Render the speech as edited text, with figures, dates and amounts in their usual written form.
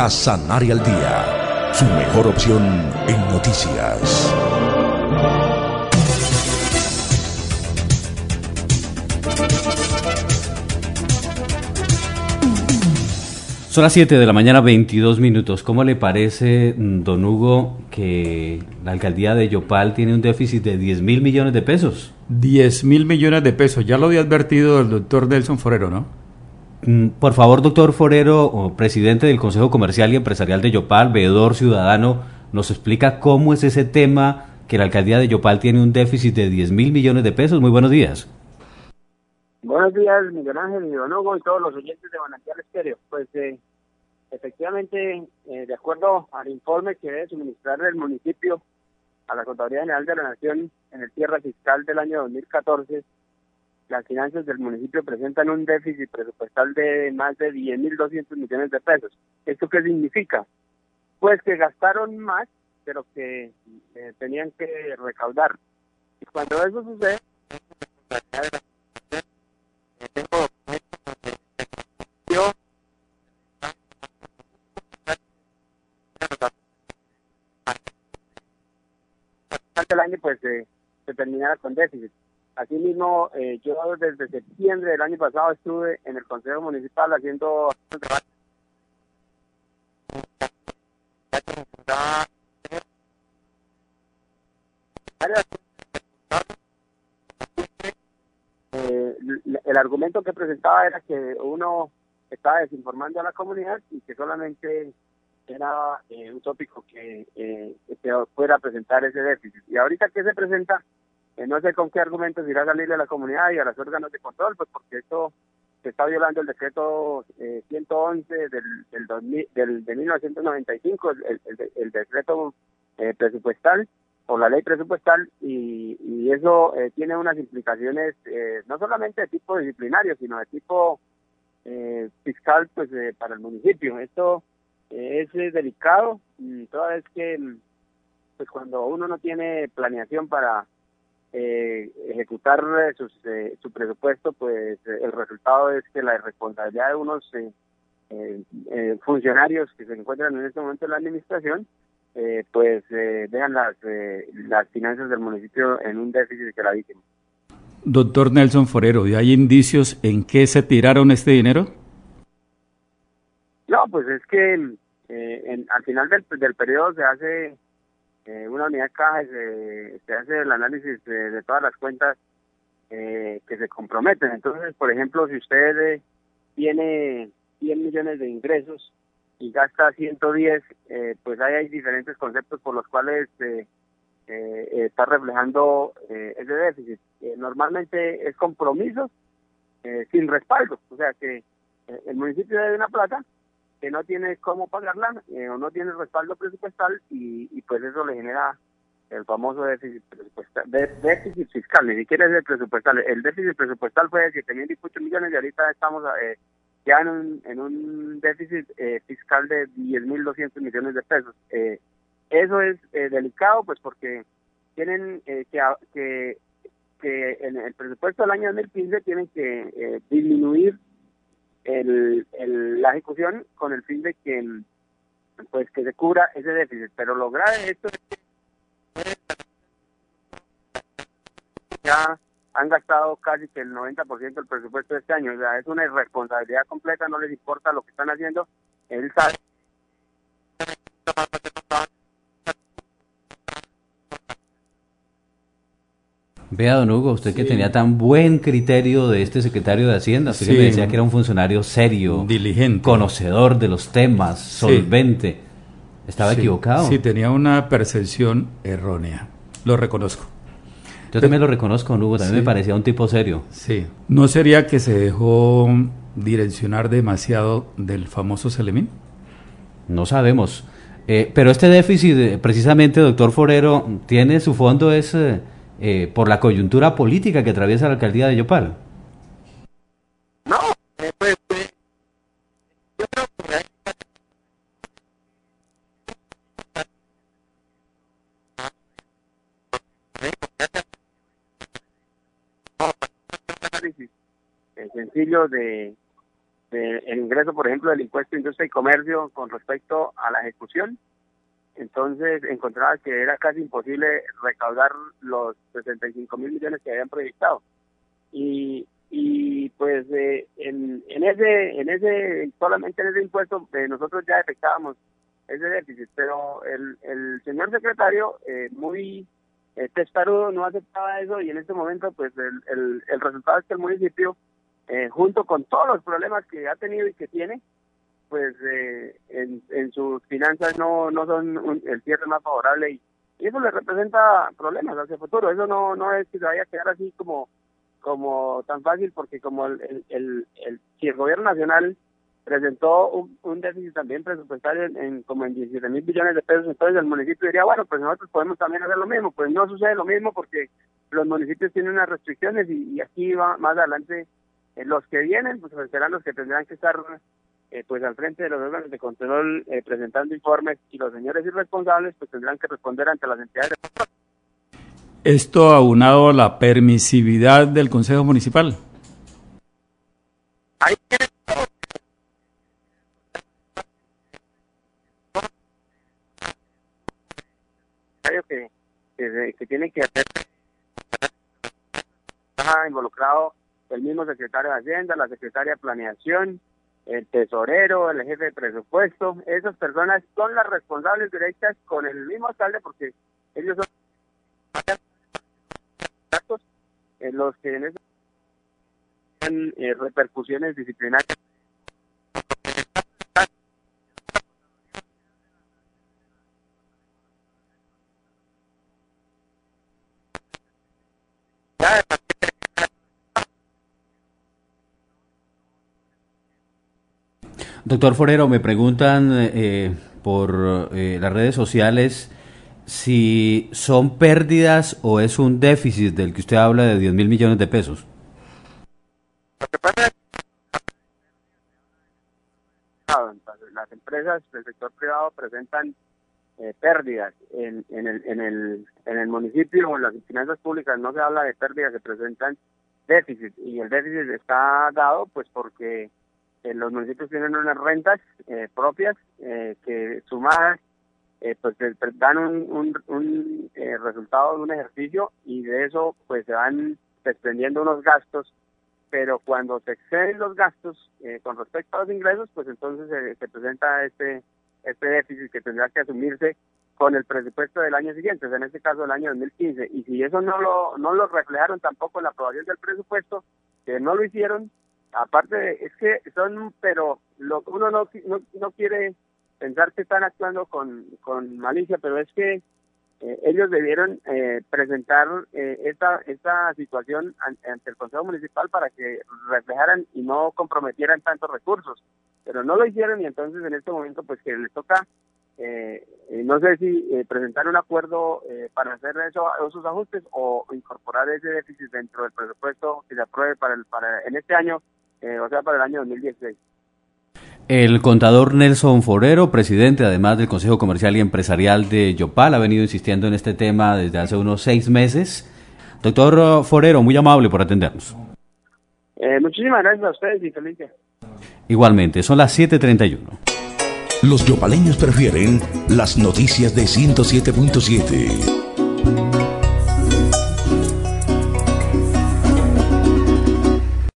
Sanare al Día, su mejor opción en noticias. Son las 7 de la mañana, 22 minutos. ¿Cómo le parece, don Hugo, que la alcaldía de Yopal tiene un déficit de 10.000 millones de pesos? 10.000 millones de pesos. Ya lo había advertido el doctor Nelson Forero, ¿no? Por favor, doctor Forero, presidente del Consejo Comercial y Empresarial de Yopal, veedor ciudadano, nos explica cómo es ese tema que la alcaldía de Yopal tiene un déficit de 10.000 millones de pesos. Muy buenos días. Buenos días, Miguel Ángel y don Hugo y todos los oyentes de Manantial Estéreo. Pues efectivamente, de acuerdo al informe que debe suministrar el municipio a la Contraloría General de la Nación en el cierre fiscal del año 2014, las finanzas del municipio presentan un déficit presupuestal de más de 10.200 millones de pesos. ¿Esto qué significa? Pues que gastaron más de lo que tenían que recaudar. Y cuando eso sucede, el año pues se terminara con déficit. Asimismo, yo desde septiembre del año pasado estuve en el Consejo Municipal haciendo el argumento que presentaba era que uno estaba desinformando a la comunidad y que solamente era utópico que fuera a presentar ese déficit. Y ahorita que se presenta, no sé con qué argumentos irá a salirle a la comunidad y a los órganos de control, pues porque esto se está violando el decreto 111 de 1995, el decreto presupuestal o la ley presupuestal, y eso tiene unas implicaciones no solamente de tipo disciplinario, sino de tipo fiscal, pues para el municipio. Esto es delicado, toda vez que pues cuando uno no tiene planeación para ejecutar su presupuesto, pues el resultado es que la irresponsabilidad de unos funcionarios que se encuentran en este momento en la administración, dejan las finanzas del municipio en un déficit gravísimo. Doctor Nelson Forero, ¿y hay indicios en qué se tiraron este dinero? No, pues es que al final del periodo se hace una unidad de caja, se hace el análisis de todas las cuentas que se comprometen. Entonces, por ejemplo, si usted tiene 100 millones de ingresos y gasta 110, pues ahí hay diferentes conceptos por los cuales está reflejando ese déficit. Normalmente es compromisos sin respaldo, o sea que el municipio debe una plata que no tiene cómo pagarla o no tiene respaldo presupuestal y pues eso le genera el famoso déficit presupuestal, déficit fiscal, ni siquiera es el presupuestal. El déficit presupuestal fue de 7.018 millones y ahorita estamos ya en un déficit fiscal de 10.200 millones de pesos. Eso es delicado, pues porque tienen que en el presupuesto del año 2015 tienen que disminuir la ejecución con el fin de que pues que se cubra ese déficit. Pero lo grave de esto es que ya han gastado casi que el 90% del presupuesto de este año. O sea, es una irresponsabilidad completa, no les importa lo que están haciendo. Él sabe. Vea, don Hugo, usted que tenía tan buen criterio de este secretario de Hacienda, usted que me decía que era un funcionario serio, diligente, conocedor de los temas, solvente. ¿Estaba equivocado? Sí, tenía una percepción errónea, lo reconozco. Yo también lo reconozco, don Hugo, también me parecía un tipo serio. Sí, ¿no sería que se dejó direccionar demasiado del famoso Selemín? No sabemos, pero este déficit, precisamente, doctor Forero, tiene su fondo es... por la coyuntura política que atraviesa la alcaldía de Yopal. No, pues yo creo que análisis sencillo de el ingreso, por ejemplo, del impuesto de industria y comercio con respecto a la ejecución. Entonces encontraba que era casi imposible recaudar los 65 mil millones que habían proyectado. Y pues solamente en ese impuesto nosotros ya detectábamos ese déficit, pero el señor secretario muy testarudo no aceptaba eso, y en este momento pues el resultado es que el municipio, junto con todos los problemas que ha tenido y que tiene, pues en sus finanzas no son el cierre más favorable, y eso le representa problemas hacia el futuro. Eso no es que se vaya a quedar así como tan fácil, porque como si el gobierno nacional presentó un déficit también presupuestario como en 17 mil billones de pesos, entonces el municipio diría, bueno, pues nosotros podemos también hacer lo mismo. Pues no sucede lo mismo, porque los municipios tienen unas restricciones, y aquí va más adelante los que vienen, pues serán los que tendrán que estar pues al frente de los órganos de control presentando informes, y los señores irresponsables pues tendrán que responder ante las entidades de control. Esto aunado a la permisividad del Consejo Municipal. Ahí que tiene que hacer, ha involucrado el mismo secretario de Hacienda, la secretaria de Planeación, el tesorero, el jefe de presupuesto. Esas personas son las responsables directas con el mismo alcalde, porque ellos son los que en eso tienen repercusiones disciplinarias. Doctor Forero, me preguntan por las redes sociales si son pérdidas o es un déficit del que usted habla de 10 mil millones de pesos. Lo que pasa es que las empresas del sector privado presentan pérdidas en el municipio o en las finanzas públicas. No se habla de pérdidas, se presentan déficit, y el déficit está dado pues porque los municipios tienen unas rentas propias que sumadas pues dan un resultado de un ejercicio, y de eso pues se van desprendiendo unos gastos, pero cuando se exceden los gastos con respecto a los ingresos, pues entonces se presenta este déficit que tendrá que asumirse con el presupuesto del año siguiente, o sea, en este caso el año 2015, y si eso no lo reflejaron tampoco en la aprobación del presupuesto, que no lo hicieron, aparte es que pero uno no quiere pensar que están actuando con malicia, pero es que ellos debieron presentar esta situación ante el Consejo Municipal para que reflejaran y no comprometieran tantos recursos, pero no lo hicieron, y entonces en este momento pues que les toca no sé si presentar un acuerdo para hacer esos ajustes o incorporar ese déficit dentro del presupuesto que se apruebe en este año, o sea, para el año 2016. El contador Nelson Forero, presidente además del Consejo Comercial y Empresarial de Yopal, ha venido insistiendo en este tema desde hace unos 6 meses. Doctor Forero, muy amable por atendernos. Muchísimas gracias a ustedes y feliz día. Igualmente, son las 7:31. Los yopaleños prefieren las noticias de 107.7.